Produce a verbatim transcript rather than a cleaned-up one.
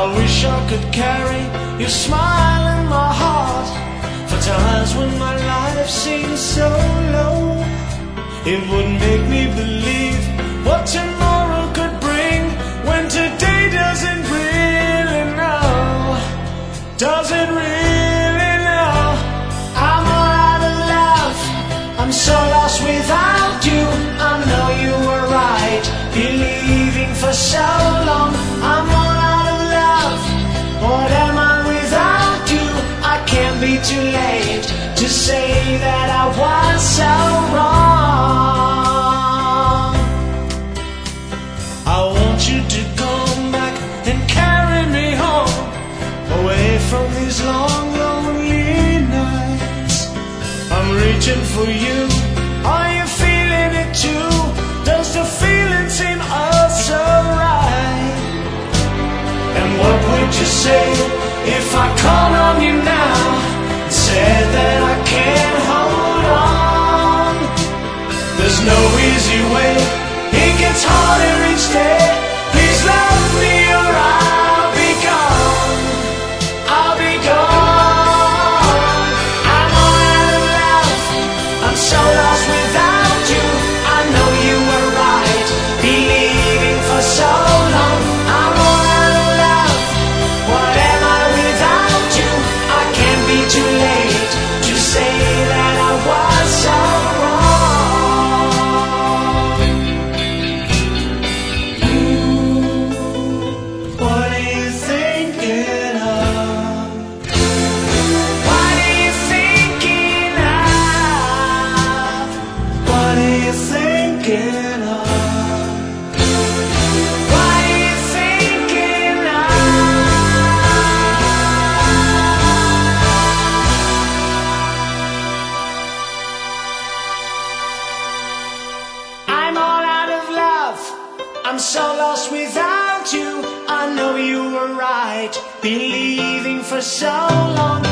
wish I could carry your smile in my heart for times when my life seems so low. It would make me believe what tomorrow could bring when today doesn't really know, doesn't really know. I'm all out of love, I'm so lost without you. I know you were right, believing for so long. I'm all out of love, what am I without you? I can't be too late to say that I was so wrong. I want you to come back and carry me home, away from these long, lonely nights. I'm reaching for you, are you feeling it too? Does the feeling seem oh so right? And what would you say if I called on you now and said that I can't hold on? There's no easy way, it gets harder each day. Please love me or I'll be gone, I'll be gone. I'm all out of love, I'm so lost without you. I know you were right, believing for so long. I'm all out of love, what am I without you? I can't be too late to say that I was so wrong. You, what are you thinking of? What are you thinking of? What are you thinking of? What are you thinking of? I'm all out of love, I'm so lost without you. I know you were right, believing for so long.